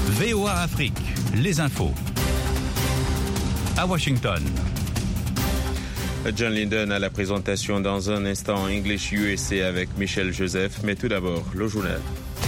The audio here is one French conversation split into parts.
VOA Afrique, les infos. À Washington. John Linden à la présentation dans un instant English USA avec Michel Joseph, mais tout d'abord, le journal.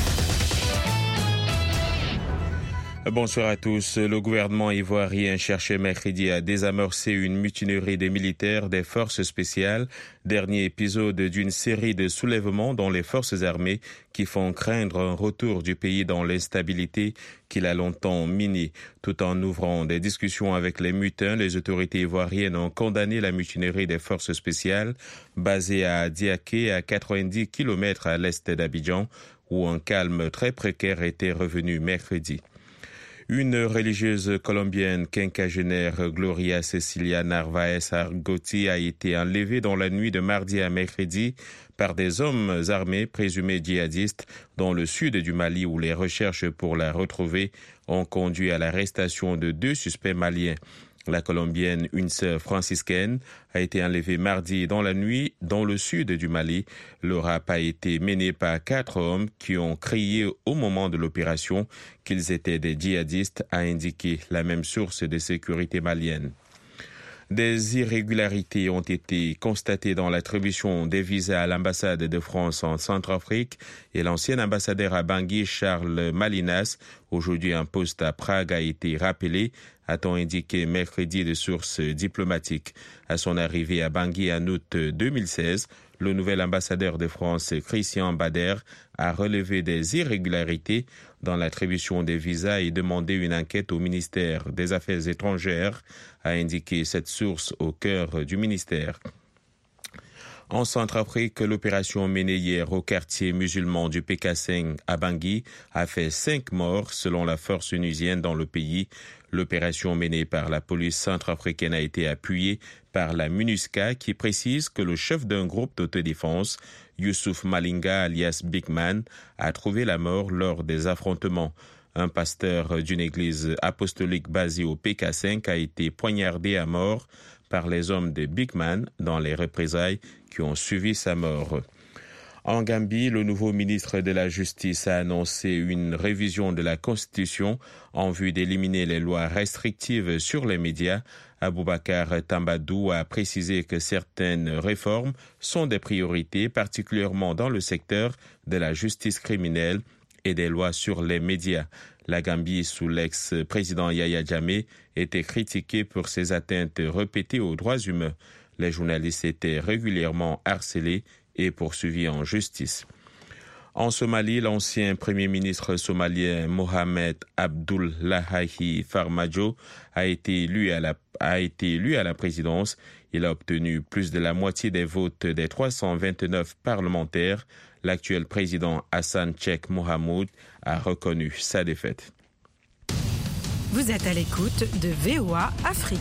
Bonsoir à tous. Le gouvernement ivoirien cherchait mercredi à désamorcer une mutinerie des militaires des forces spéciales, dernier épisode d'une série de soulèvements dans les forces armées qui font craindre un retour du pays dans l'instabilité qu'il a longtemps miné. Tout en ouvrant des discussions avec les mutins, les autorités ivoiriennes ont condamné la mutinerie des forces spéciales basée à Diaké, à 90 km à l'est d'Abidjan, où un calme très précaire était revenu mercredi. Une religieuse colombienne quinquagénaire, Gloria Cecilia Narvaez Argoti, a été enlevée dans la nuit de mardi à mercredi par des hommes armés présumés djihadistes dans le sud du Mali, où les recherches pour la retrouver ont conduit à l'arrestation de 2 suspects maliens. La Colombienne, une sœur franciscaine, a été enlevée mardi dans la nuit dans le sud du Mali. Le rap a été mené par 4 hommes qui ont crié au moment de l'opération qu'ils étaient des djihadistes, a indiqué la même source de sécurité malienne. Des irrégularités ont été constatées dans l'attribution des visas à l'ambassade de France en Centrafrique et l'ancien ambassadeur à Bangui, Charles Malinas, aujourd'hui en poste à Prague, a été rappelé, a-t-on indiqué mercredi de sources diplomatiques. À son arrivée à Bangui en août 2016, le nouvel ambassadeur de France, Christian Bader, a relevé des irrégularités dans l'attribution des visas et demandé une enquête au ministère des Affaires étrangères, a indiqué cette source au cœur du ministère. En Centrafrique, l'opération menée hier au quartier musulman du Pécassing à Bangui a fait 5 morts selon la force onusienne dans le pays. L'opération menée par la police centrafricaine a été appuyée par la MINUSCA qui précise que le chef d'un groupe d'autodéfense, Youssouf Malinga alias Big Man, a trouvé la mort lors des affrontements. Un pasteur d'une église apostolique basée au Pécassing a été poignardé à mort par les hommes de Big Man dans les représailles qui ont suivi sa mort. En Gambie, le nouveau ministre de la Justice a annoncé une révision de la Constitution en vue d'éliminer les lois restrictives sur les médias. Aboubacar Tambadou a précisé que certaines réformes sont des priorités, particulièrement dans le secteur de la justice criminelle et des lois sur les médias. La Gambie, sous l'ex-président Yahya Jammeh, était critiquée pour ses atteintes répétées aux droits humains. Les journalistes étaient régulièrement harcelés et poursuivis en justice. En Somalie, l'ancien premier ministre somalien Mohamed Abdullahi Farmajo a été élu à la présidence. Il a obtenu plus de la moitié des votes des 329 parlementaires. L'actuel président Hassan Sheikh Mohamud a reconnu sa défaite. Vous êtes à l'écoute de VOA Afrique.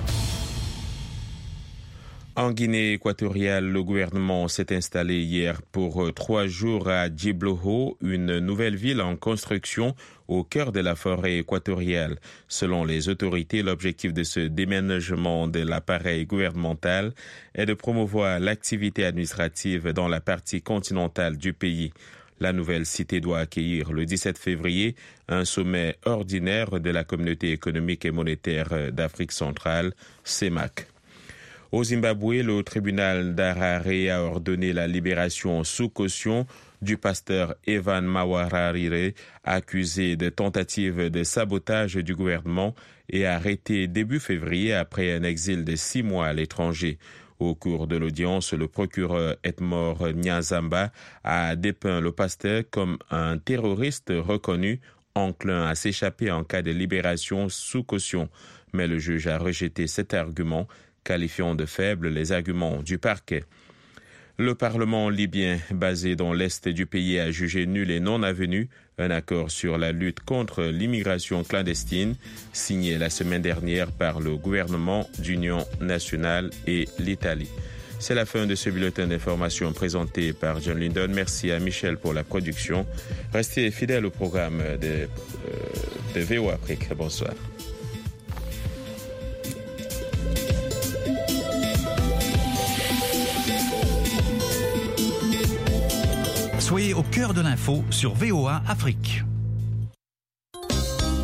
En Guinée équatoriale, le gouvernement s'est installé hier pour 3 jours à Djiblouho, une nouvelle ville en construction au cœur de la forêt équatoriale. Selon les autorités, l'objectif de ce déménagement de l'appareil gouvernemental est de promouvoir l'activité administrative dans la partie continentale du pays. La nouvelle cité doit accueillir le 17 février un sommet ordinaire de la Communauté économique et monétaire d'Afrique centrale, CEMAC. Au Zimbabwe, le tribunal d'Harare a ordonné la libération sous caution du pasteur Evan Mawarire, accusé de tentative de sabotage du gouvernement et arrêté début février après un exil de 6 mois à l'étranger. Au cours de l'audience, le procureur Edmore Nyazamba a dépeint le pasteur comme un terroriste reconnu, enclin à s'échapper en cas de libération sous caution. Mais le juge a rejeté cet argument, qualifiant de faibles les arguments du parquet. Le Parlement libyen, basé dans l'est du pays, a jugé nul et non avenu un accord sur la lutte contre l'immigration clandestine, signé la semaine dernière par le gouvernement d'Union nationale et l'Italie. C'est la fin de ce bulletin d'information présenté par John Linden. Merci à Michel pour la production. Restez fidèles au programme de VOA Afrique. Bonsoir. Soyez au cœur de l'info sur VOA Afrique.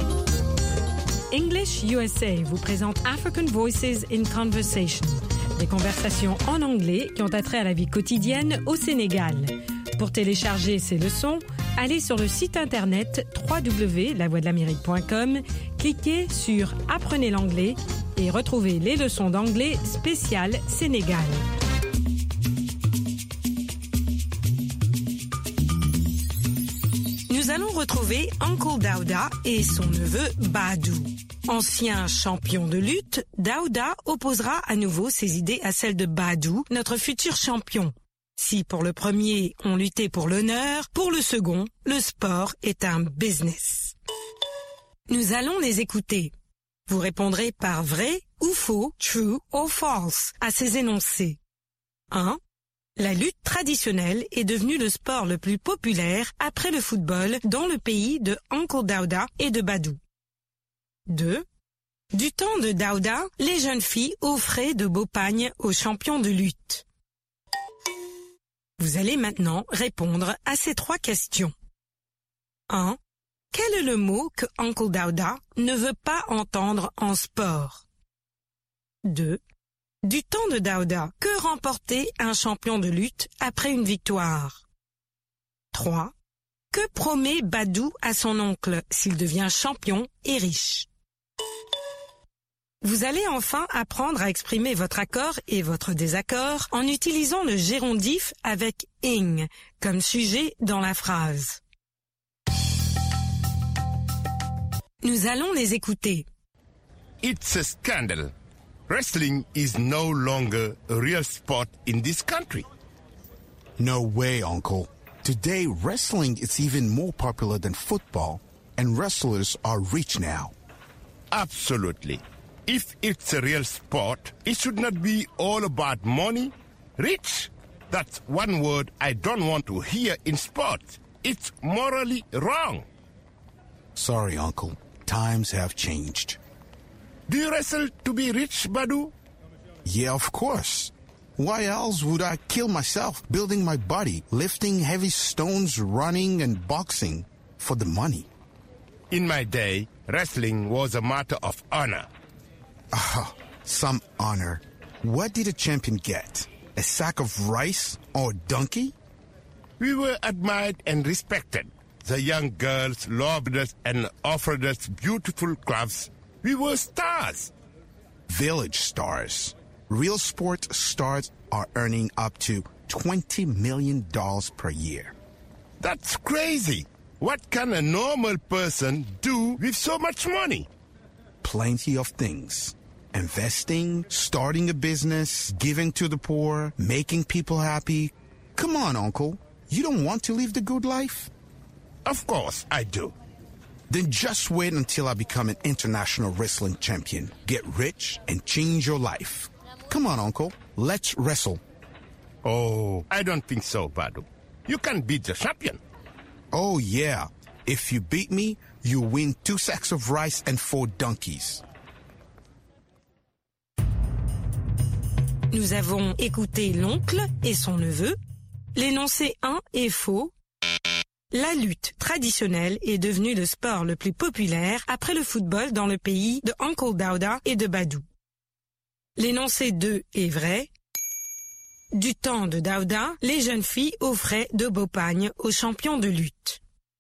English USA vous présente African Voices in Conversation, des conversations en anglais qui ont attrait à la vie quotidienne au Sénégal. Pour télécharger ces leçons, allez sur le site internet www.lavoixdelamérique.com, cliquez sur « Apprenez l'anglais » et retrouvez les leçons d'anglais spéciales Sénégal. Nous allons retrouver Uncle Daouda et son neveu Badou. Ancien champion de lutte, Daouda opposera à nouveau ses idées à celles de Badou, notre futur champion. Si pour le premier, on luttait pour l'honneur, pour le second, le sport est un business. Nous allons les écouter. Vous répondrez par vrai ou faux, true or false, à ces énoncés. 1. La lutte traditionnelle est devenue le sport le plus populaire après le football dans le pays de Uncle Daouda et de Badou. 2. Du temps de Daouda, les jeunes filles offraient de beaux pagnes aux champions de lutte. Vous allez maintenant répondre à ces 3 questions. 1. Quel est le mot que Uncle Daouda ne veut pas entendre en sport? 2. Du temps de Daouda, que remportait un champion de lutte après une victoire? 3. Que promet Badou à son oncle s'il devient champion et riche? Vous allez enfin apprendre à exprimer votre accord et votre désaccord en utilisant le gérondif avec « ing » comme sujet dans la phrase. Nous allons les écouter. It's a scandal. Wrestling is no longer a real sport in this country. No way, Uncle. Today, wrestling is even more popular than football, and wrestlers are rich now. Absolutely. If it's a real sport, it should not be all about money. Rich, that's one word I don't want to hear in sports. It's morally wrong. Sorry, Uncle. Times have changed. Do you wrestle to be rich, Badou? Yeah, of course. Why else would I kill myself building my body, lifting heavy stones, running and boxing for the money? In my day, wrestling was a matter of honor. Some honor. What did a champion get? A sack of rice or a donkey? We were admired and respected. The young girls loved us and offered us beautiful clothes. We were stars. Village stars. Real sport stars are earning up to $20 million per year. That's crazy. What can a normal person do with so much money? Plenty of things. Investing, starting a business, giving to the poor, making people happy. Come on, Uncle. You don't want to live the good life? Of course I do. Then just wait until I become an international wrestling champion. Get rich and change your life. Come on, Uncle. Let's wrestle. Oh, I don't think so, Badou. You can beat the champion. Oh, yeah. If you beat me, you win 2 sacks of rice and 4 donkeys. Nous avons écouté l'oncle et son neveu. L'énoncé 1 est faux. La lutte traditionnelle est devenue le sport le plus populaire après le football dans le pays de Uncle Daouda et de Badou. L'énoncé 2 est vrai. Du temps de Daouda, les jeunes filles offraient de beaux pagnes aux champions de lutte.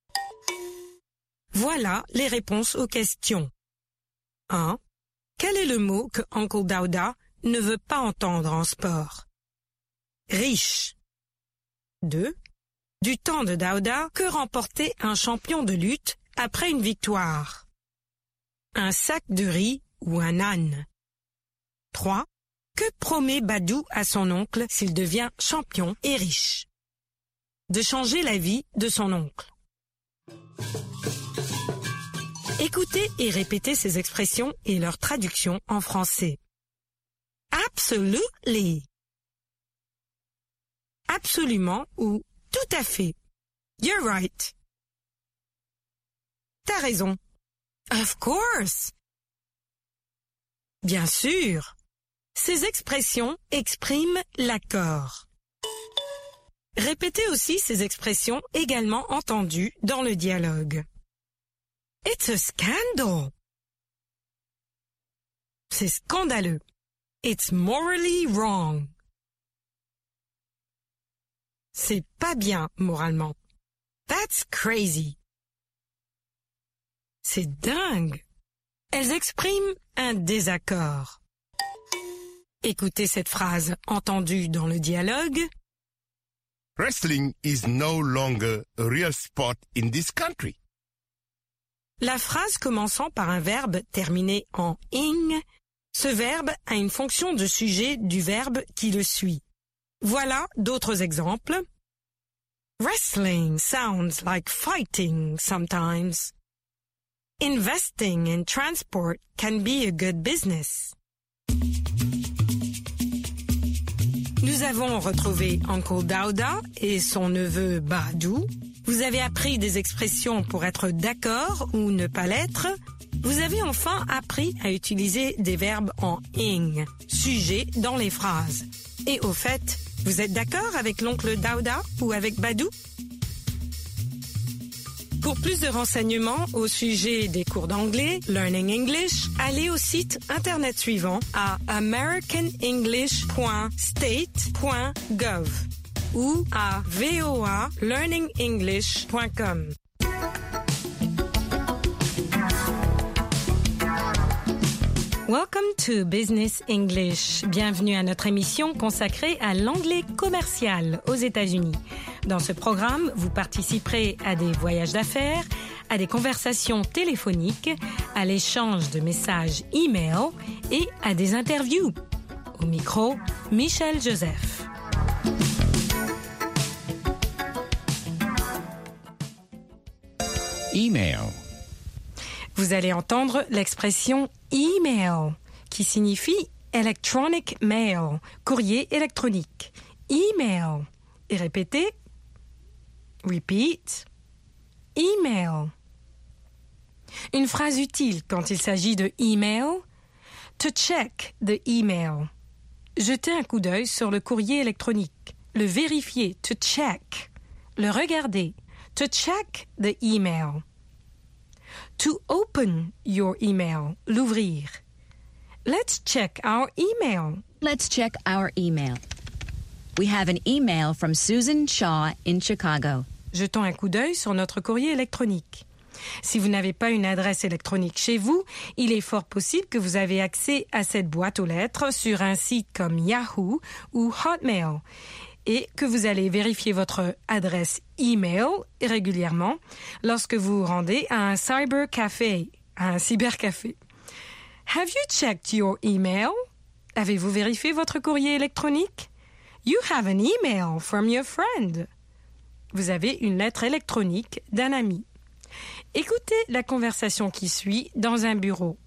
Voilà les réponses aux questions. 1. Quel est le mot que Uncle Daouda ne veut pas entendre en sport? Riche. 2. Du temps de Daouda, que remportait un champion de lutte après une victoire? Un sac de riz ou un âne? 3. Que promet Badou à son oncle s'il devient champion et riche? De changer la vie de son oncle. Écoutez et répétez ces expressions et leur traduction en français. Absolutely. Absolument ou tout à fait. You're right. T'as raison. Of course. Bien sûr. Ces expressions expriment l'accord. Répétez aussi ces expressions également entendues dans le dialogue. It's a scandal. C'est scandaleux. It's morally wrong. C'est pas bien moralement. That's crazy. C'est dingue. Elles expriment un désaccord. Écoutez cette phrase entendue dans le dialogue. Wrestling is no longer a real sport in this country. La phrase commençant par un verbe terminé en ing, ce verbe a une fonction de sujet du verbe qui le suit. Voilà d'autres exemples. Wrestling sounds like fighting sometimes. Investing in transport can be a good business. Nous avons retrouvé Uncle Dauda et son neveu Badou. Vous avez appris des expressions pour être d'accord ou ne pas l'être. Vous avez enfin appris à utiliser des verbes en ing, sujet dans les phrases. Et au fait, vous êtes d'accord avec l'oncle Dauda ou avec Badou? Pour plus de renseignements au sujet des cours d'anglais, Learning English, allez au site internet suivant à americanenglish.state.gov ou à voalearningenglish.com. Welcome to Business English. Bienvenue à notre émission consacrée à l'anglais commercial aux États-Unis. Dans ce programme, vous participerez à des voyages d'affaires, à des conversations téléphoniques, à l'échange de messages e-mail et à des interviews. Au micro, Michel Joseph. Email. Vous allez entendre l'expression email, qui signifie electronic mail, courrier électronique. Email. Et répétez. Repeat. Email. Une phrase utile quand il s'agit de email. To check the email. Jeter un coup d'œil sur le courrier électronique. Le vérifier. To check. Le regarder. To check the email. To open your email, l'ouvrir. Let's check our email. Let's check our email. We have an email from Susan Shaw in Chicago. Jetons un coup d'œil sur notre courrier électronique. Si vous n'avez pas une adresse électronique chez vous, il est fort possible que vous avez accès à cette boîte aux lettres sur un site comme Yahoo ou Hotmail et que vous allez vérifier votre adresse email régulièrement lorsque vous vous rendez à un cybercafé, Have you checked your email? Avez-vous vérifié votre courrier électronique? You have an email from your friend. Vous avez une lettre électronique d'un ami. Écoutez la conversation qui suit dans un bureau.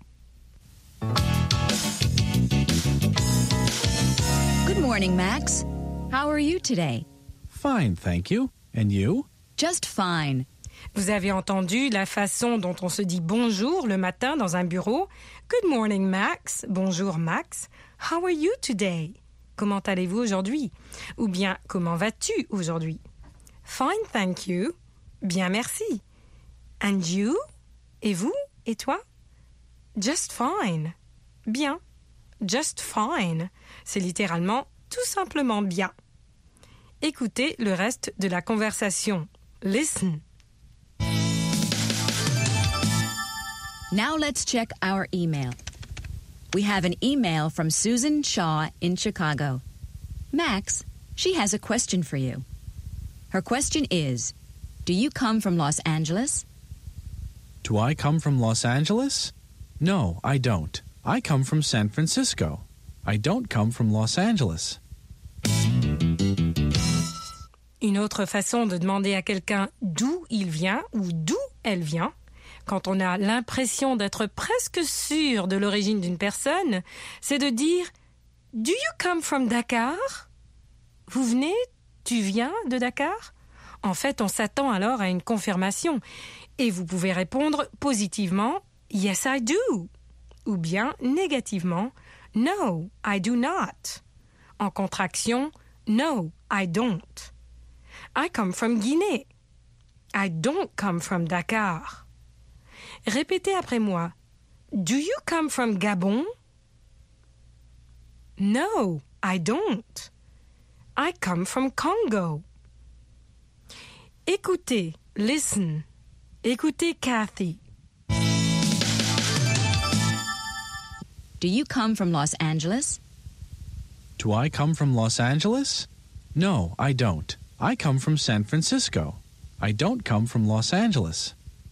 Good morning, Max. How are you today? Fine, thank you. And you? Just fine. Vous avez entendu la façon dont on se dit bonjour le matin dans un bureau. Good morning, Max. Bonjour, Max. How are you today? Comment allez-vous aujourd'hui? Ou bien, comment vas-tu aujourd'hui? Fine, thank you. Bien, merci. And you? Et vous? Et toi? Just fine. Bien. Just fine. C'est littéralement tout simplement bien. Écoutez le reste de la conversation. Listen. Now let's check our email. We have an email from Susan Shaw in Chicago. Max, she has a question for you. Her question is, do you come from Los Angeles? Do I come from Los Angeles? No, I don't. I come from San Francisco. I don't come from Los Angeles. Une autre façon de demander à quelqu'un d'où il vient ou d'où elle vient, quand on a l'impression d'être presque sûr de l'origine d'une personne, c'est de dire « Do you come from Dakar ?» Vous venez, tu viens de Dakar? En fait, on s'attend alors à une confirmation et vous pouvez répondre positivement « Yes, I do » ou bien négativement « No, I do not ». En contraction « No, I don't ». I come from Guinée. I don't come from Dakar. Répétez après moi. Do you come from Gabon? No, I don't. I come from Congo. Écoutez, listen. Écoutez Kathy. Do you come from Los Angeles? Do I come from Los Angeles? No, I don't. I come from San Francisco. I don't come from Los Angeles.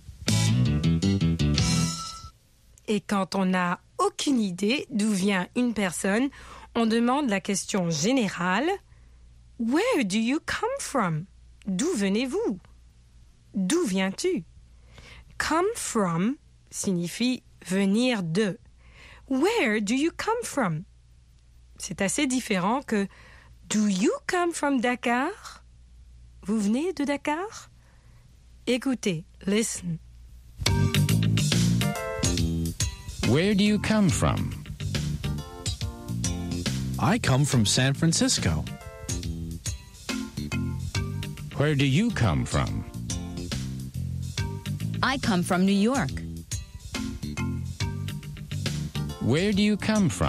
Et quand on n'a aucune idée d'où vient une personne, on demande la question générale « Where do you come from ?» D'où venez-vous? D'où viens-tu? Come from signifie venir de. Where do you come from? C'est assez différent que Do you come from Dakar? Vous venez de Dakar? Écoutez, listen. Where do you come from? I come from San Francisco. Where do you come from? I come from New York. Where do you come from?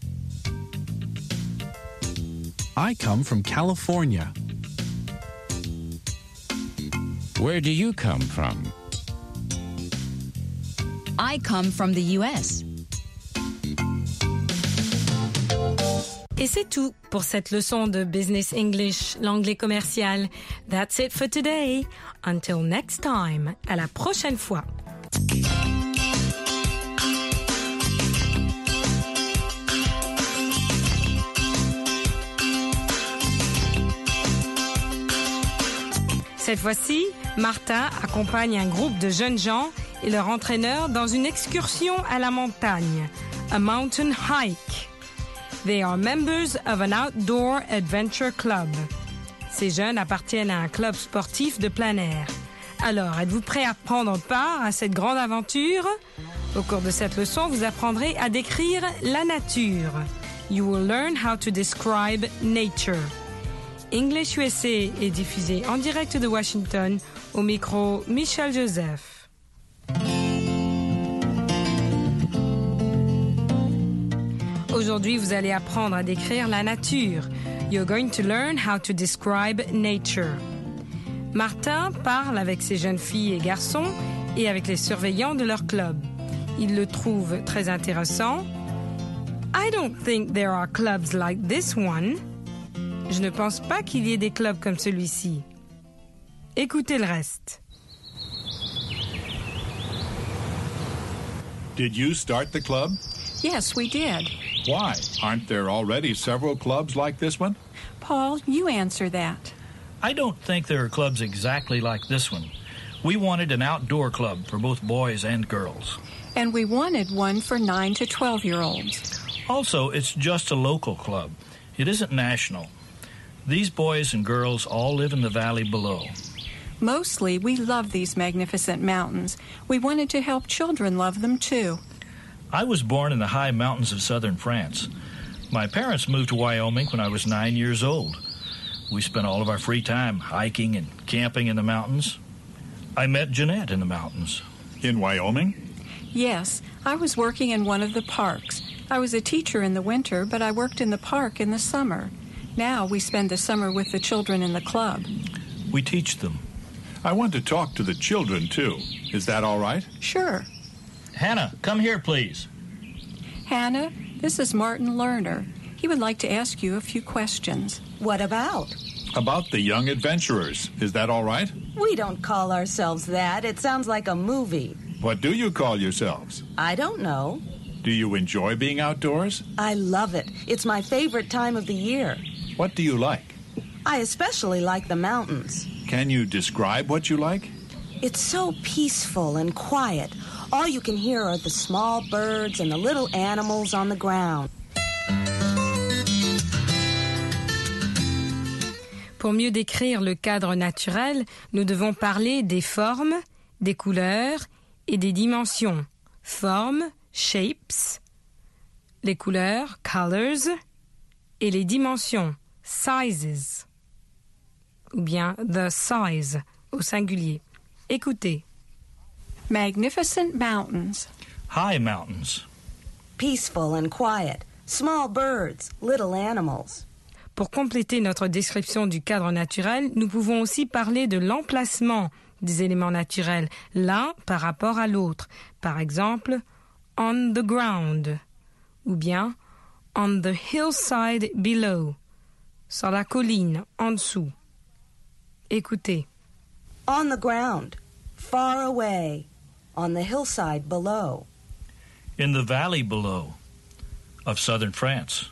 I come from California. Where do you come from? I come from the U.S. Et c'est tout pour cette leçon de Business English, l'anglais commercial. That's it for today. Until next time. À la prochaine fois. Cette fois-ci, Martin accompagne un groupe de jeunes gens et leur entraîneur dans une excursion à la montagne, a mountain hike. They are members of an outdoor adventure club. Ces jeunes appartiennent à un club sportif de plein air. Alors, êtes-vous prêts à prendre part à cette grande aventure? Au cours de cette leçon, vous apprendrez à décrire la nature. You will learn how to describe nature. English USA est diffusé en direct de Washington, au micro Michel Joseph. Aujourd'hui, vous allez apprendre à décrire la nature. You're going to learn how to describe nature. Martin parle avec ses jeunes filles et garçons et avec les surveillants de leur club. Il le trouve très intéressant. I don't think there are clubs like this one. Je ne pense pas qu'il y ait des clubs comme celui-ci. Écoutez le reste. Did you start the club? Yes, we did. Why? Aren't there already several clubs like this one? Paul, you answer that. I don't think there are clubs exactly like this one. We wanted an outdoor club for both boys and girls. And we wanted one for 9 to 12-year-olds. Also, it's just a local club. It isn't national. These boys and girls all live in the valley below. Mostly, we love these magnificent mountains. We wanted to help children love them, too. I was born in the high mountains of southern France. My parents moved to Wyoming when I was 9 years old. We spent all of our free time hiking and camping in the mountains. I met Jeanette in the mountains. In Wyoming? Yes, I was working in one of the parks. I was a teacher in the winter, but I worked in the park in the summer. Now we spend the summer with the children in the club. We teach them. I want to talk to the children, too. Is that all right? Sure. Hannah, come here, please. Hannah, this is Martin Lerner. He would like to ask you a few questions. What about? About the Young Adventurers. Is that all right? We don't call ourselves that. It sounds like a movie. What do you call yourselves? I don't know. Do you enjoy being outdoors? I love it. It's my favorite time of the year. What do you like? I especially like the mountains. Can you describe what you like? It's so peaceful and quiet. All you can hear are the small birds and the little animals on the ground. Pour mieux décrire le cadre naturel, nous devons parler des formes, des couleurs et des dimensions. Formes, shapes, les couleurs, colors, et les dimensions, sizes, ou bien the size, au singulier. Écoutez. Magnificent mountains. High mountains. Peaceful and quiet. Small birds, little animals. Pour compléter notre description du cadre naturel, nous pouvons aussi parler de l'emplacement des éléments naturels, l'un par rapport à l'autre. Par exemple, on the ground, ou bien on the hillside below, sur la colline en dessous. Écoutez. On the ground, far away, on the hillside below. In the valley below of southern France.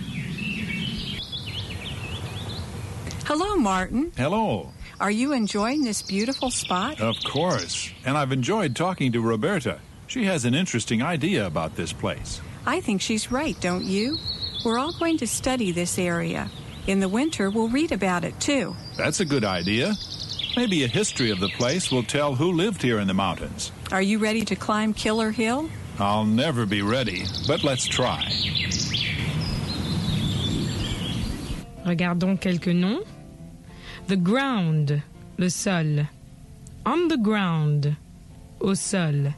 Hello, Martin. Hello. Are you enjoying this beautiful spot? Of course. And I've enjoyed talking to Roberta. She has an interesting idea about this place. I think she's right, don't you? We're all going to study this area. In the winter, we'll read about it, too. That's a good idea. Maybe a history of the place will tell who lived here in the mountains. Are you ready to climb Killer Hill? I'll never be ready, but let's try. Regardons quelques noms. The ground, le sol. On the ground, au sol.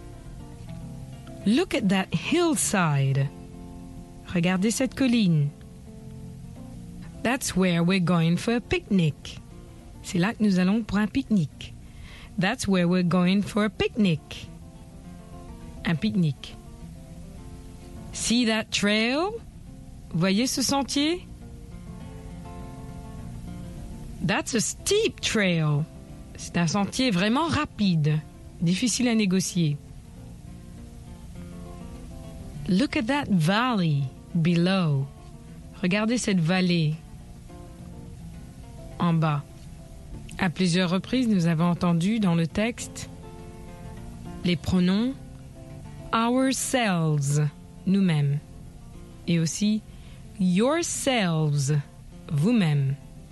Look at that hillside. Regardez cette colline. That's where we're going for a picnic. C'est là que nous allons pour un pique-nique. That's where we're going for a picnic. Un pique-nique. See that trail? Voyez ce sentier? That's a steep trail. C'est un sentier vraiment rapide, difficile à négocier. Look at that valley below. Regardez cette vallée en bas. À plusieurs reprises, nous avons entendu dans le texte les pronoms ourselves, nous-mêmes, et aussi yourselves, vous-même.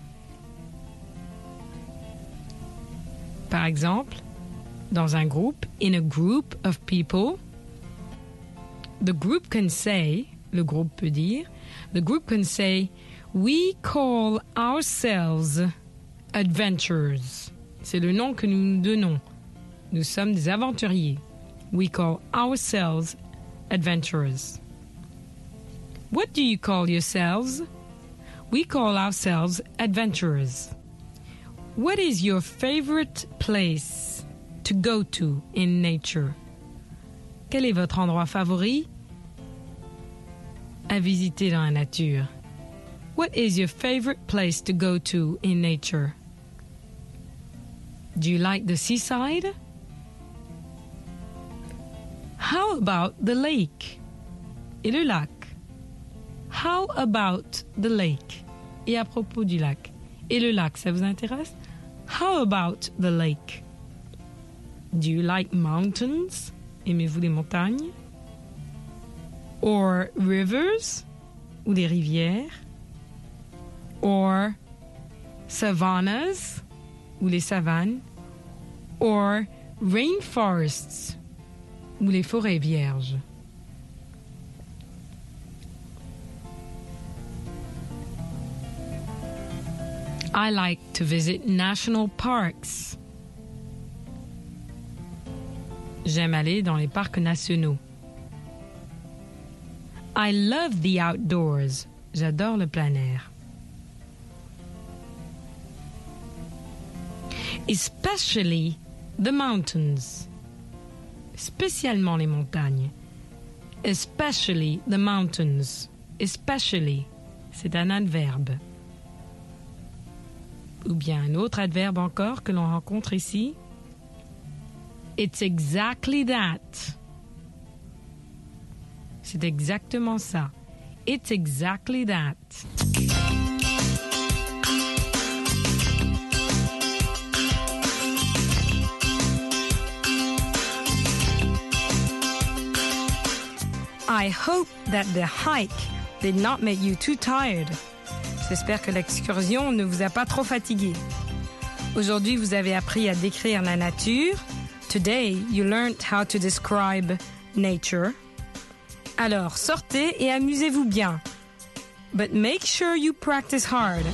Par exemple, dans un groupe, in a group of people, the group can say, le groupe peut dire, the group can say, we call ourselves adventurers. C'est le nom que nous nous donnons. Nous sommes des aventuriers. We call ourselves adventurers. What do you call yourselves? We call ourselves adventurers. What is your favorite place to go to in nature? Quel est votre endroit favori à visiter dans la nature? What is your favorite place to go to in nature? Do you like the seaside? How about the lake? Et le lac? How about the lake? Et à propos du lac? Et le lac, ça vous intéresse? How about the lake? Do you like mountains? Aimez-vous les montagnes? Or rivers? Ou des rivières? Or savannas? Ou les savanes? Or rainforests? Ou les forêts vierges? I like to visit national parks. J'aime aller dans les parcs nationaux. I love the outdoors. J'adore le plein air. Especially the mountains. Spécialement les montagnes. Especially the mountains. Especially, c'est un adverbe. Ou bien un autre adverbe encore que l'on rencontre ici. It's exactly that. C'est exactement ça. It's exactly that. I hope that the hike did not make you too tired. J'espère que l'excursion ne vous a pas trop fatigué. Aujourd'hui, vous avez appris à décrire la nature. Today, you learned how to describe nature. Alors, sortez et amusez-vous bien. But make sure you practice hard.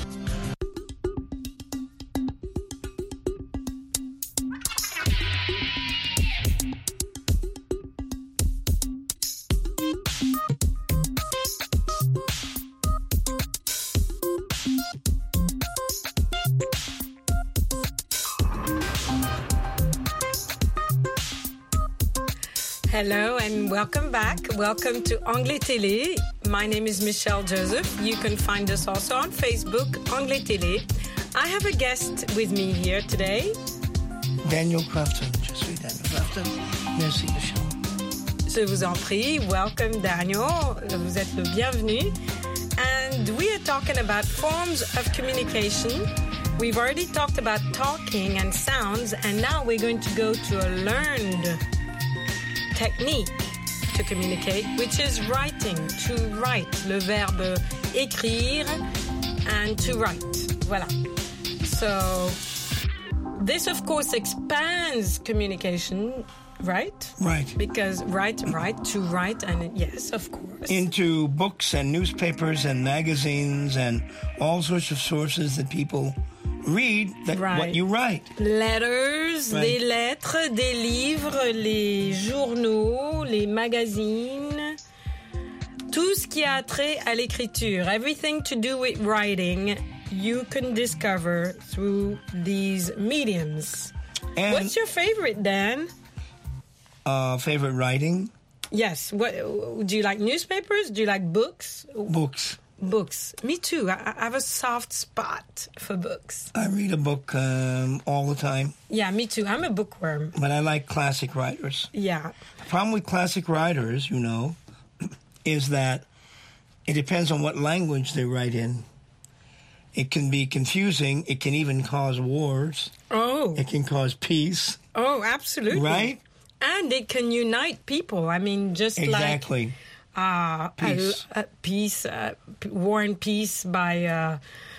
Hello and welcome back. Welcome to Anglais Télé. My name is Michelle Joseph. You can find us also on Facebook, Anglais Télé. I have a guest with me here today. Daniel Crafton. Je suis Daniel Crafton. Merci, Michelle. Je vous en prie. Welcome, Daniel. Vous êtes le bienvenu. And we are talking about forms of communication. We've already talked about talking and sounds, and now we're going to go to a learned technique to communicate, which is writing, to write. Le verbe écrire and to write. Voilà. So this, of course, expands communication, right? Right. Because to write, and yes, of course. Into books and newspapers and magazines and all sorts of sources that people read, that what you write. Letters, des lettres, des livres, les journaux, les magazines. Tout ce qui a trait à l'écriture. Everything to do with writing, you can discover through these mediums. And what's your favorite, Dan? Favorite writing? Yes. What do you like? Newspapers? Do you like books? Books. Me too. I have a soft spot for books. I read a book all the time. Yeah, me too. I'm a bookworm. But I like classic writers. Yeah. The problem with classic writers, you know, is that it depends on what language they write in. It can be confusing. It can even cause wars. Oh. It can cause peace. Oh, absolutely. Right? And it can unite people. I mean, just exactly. Peace. War and Peace by,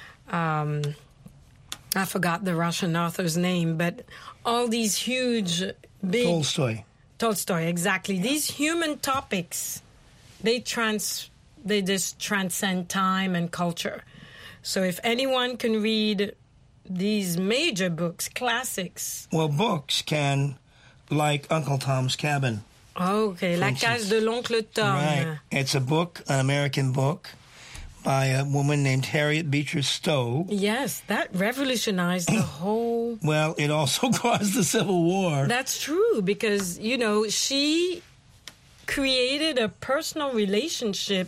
I forgot the Russian author's name, but all these huge, big... Tolstoy, exactly. These human topics, they just transcend time and culture. So if anyone can read these major books, classics... Well, books can, like Uncle Tom's Cabin. Okay, La Case de l'Oncle Tom. Right. It's a book, an American book, by a woman named Harriet Beecher Stowe. Yes, that revolutionized the whole... Well, it also caused the Civil War. That's true, because, you know, she created a personal relationship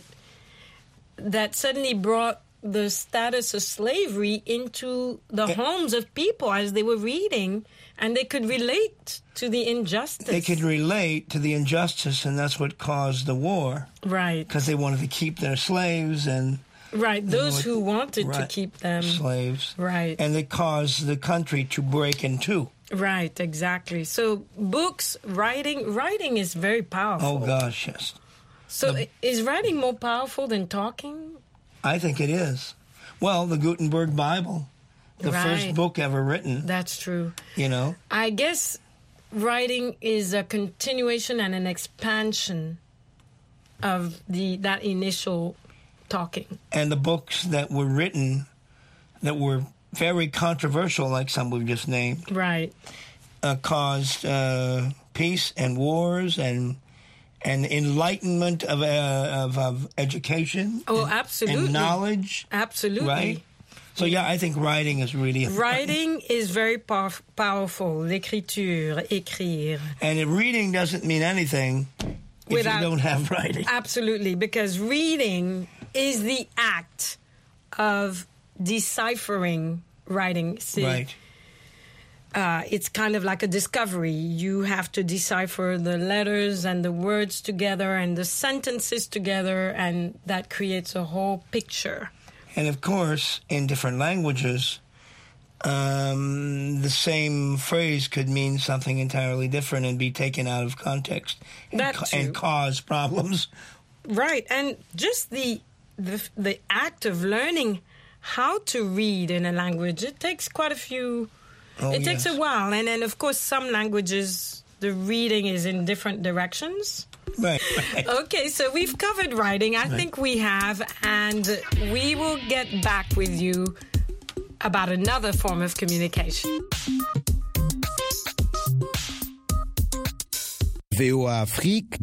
that suddenly brought the status of slavery into the homes of people as they were reading, and they could relate to the injustice. They could relate to the injustice, and that's what caused the war. Right. Because they wanted to keep their slaves and... Right, those who wanted to keep them. Slaves. Right. And it caused the country to break in two. Right, exactly. So books, writing is very powerful. Oh, gosh, yes. So is writing more powerful than talking? I think it is. Well, the Gutenberg Bible, the first book ever written. That's true. You know? I guess writing is a continuation and an expansion of that initial talking. And the books that were written that were very controversial, like some we've just named, right, caused peace and wars and enlightenment of education. Oh, absolutely. And knowledge. Absolutely. Right? So, yeah, I think writing is really important. Writing is very powerful. L'écriture, écrire. And reading doesn't mean anything if you don't have writing. Absolutely, because reading is the act of deciphering writing. See, right. It's kind of like a discovery. You have to decipher the letters and the words together and the sentences together, and that creates a whole picture. And, of course, in different languages, the same phrase could mean something entirely different and be taken out of context and cause problems. Right. And just the act of learning how to read in a language, it takes quite a few... it takes a while. And then, of course, some languages, the reading is in different directions. Right. Okay, so we've covered writing. I think we have. And we will get back with you about another form of communication. VOA Afrique